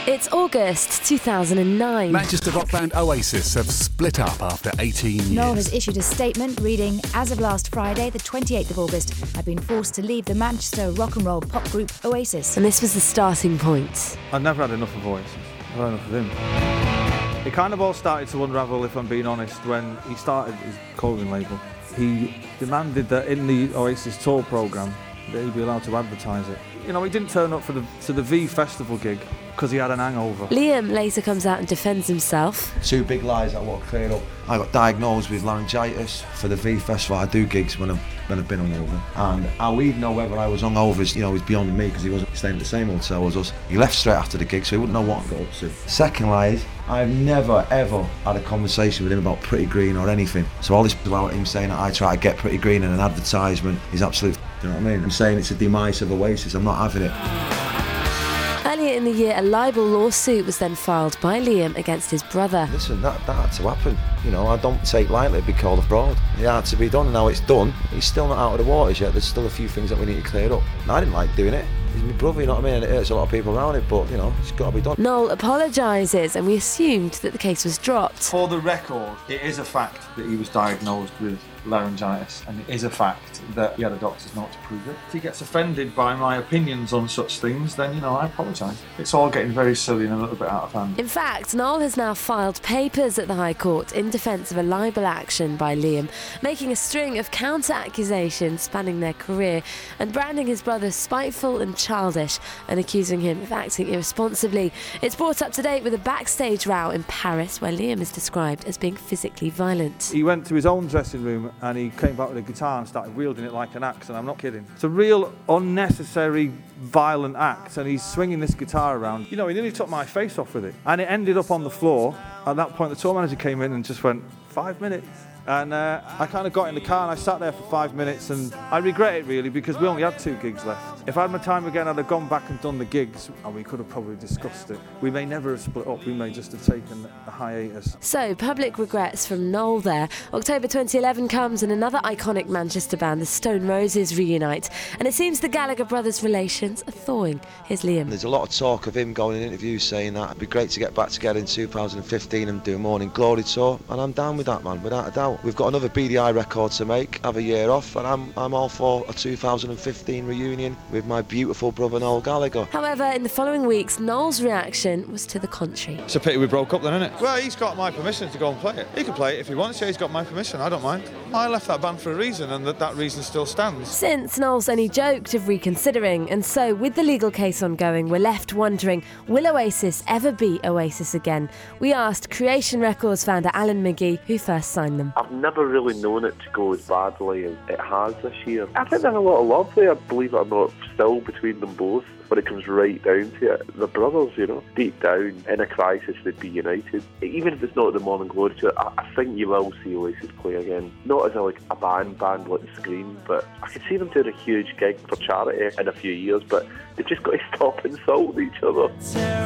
It's August 2009. Manchester rock band Oasis have split up after 18 years. Noel has issued a statement reading, as of last Friday, the 28th of August, I've been forced to leave the Manchester rock and roll pop group Oasis. And this was the starting point. I've never had enough of Oasis. I've had enough of him. It kind of all started to unravel, if I'm being honest, when he started his clothing label. He demanded that in the Oasis tour programme that he be allowed to advertise it. You know, he didn't turn up to the V Festival gig because he had an hangover. Liam later comes out and defends himself. Two big lies I want to clear up. I got diagnosed with laryngitis for the V Festival. I do gigs when I've been hungover. And how he'd know whether I was hungover is, is beyond me because he wasn't staying at the same hotel as us. He left straight after the gig, so he wouldn't know what I got up to. Second lie is, I've never, ever had a conversation with him about Pretty Green or anything. So all this about him saying that I try to get Pretty Green in an advertisement is absolute, you know what I mean? I'm saying it's a demise of Oasis. I'm not having it. Earlier in the year, a libel lawsuit was then filed by Liam against his brother. Listen, that had to happen. I don't take lightly to be called a fraud. It had to be done, and now it's done. He's still not out of the waters yet. There's still a few things that we need to clear up. And I didn't like doing it. He's my brother, you know what I mean? And it hurts a lot of people around it, but, it's got to be done. Noel apologises, and we assumed that the case was dropped. For the record, it is a fact that he was diagnosed with laryngitis, and it is a fact that he had a doctor's note to prove it. If he gets offended by my opinions on such things, then, I apologise. It's all getting very silly and a little bit out of hand. In fact, Noel has now filed papers at the High Court in defence of a libel action by Liam, making a string of counter-accusations spanning their career and branding his brother spiteful and childish and accusing him of acting irresponsibly. It's brought up to date with a backstage row in Paris where Liam is described as being physically violent. He went to his own dressing room and he came back with a guitar and started wielding it like an axe, and I'm not kidding. It's a real unnecessary violent act, and he's swinging this guitar around. He nearly took my face off with it, and it ended up on the floor. At that point the tour manager came in and just went, 5 minutes. And I kind of got in the car and I sat there for 5 minutes, and I regret it really because we only had 2 gigs left. If I had my time again, I'd have gone back and done the gigs, and we could have probably discussed it. We may never have split up, we may just have taken a hiatus. So, public regrets from Noel there. October 2011 comes and another iconic Manchester band, the Stone Roses, reunite. And it seems the Gallagher brothers' relations are thawing. Here's Liam. There's a lot of talk of him going in interviews saying that it'd be great to get back together in 2015 and do a Morning Glory tour, and I'm down with that, man, without a doubt. We've got another BDI record to make, have a year off, and I'm all for a 2015 reunion with my beautiful brother Noel Gallagher. However, in the following weeks, Noel's reaction was to the contrary. It's a pity we broke up then, isn't it? Well, he's got my permission to go and play it. He can play it if he wants to. He's got my permission, I don't mind. I left that band for a reason, and that reason still stands. Since Noel's only joked of reconsidering, and so with the legal case ongoing, we're left wondering, will Oasis ever be Oasis again? We asked Creation Records founder Alan McGee, who first signed them. I've never really known it to go as badly as it has this year. I think there's a lot of love there, believe it or not, still between them both. When it comes right down to it, the brothers, deep down, in a crisis, they'd be united. Even if it's not the Morning Glory tour, I think you will see Oasis play again. Not as a band like the Scream, but I could see them doing a huge gig for charity in a few years, but they've just got to stop insulting each other.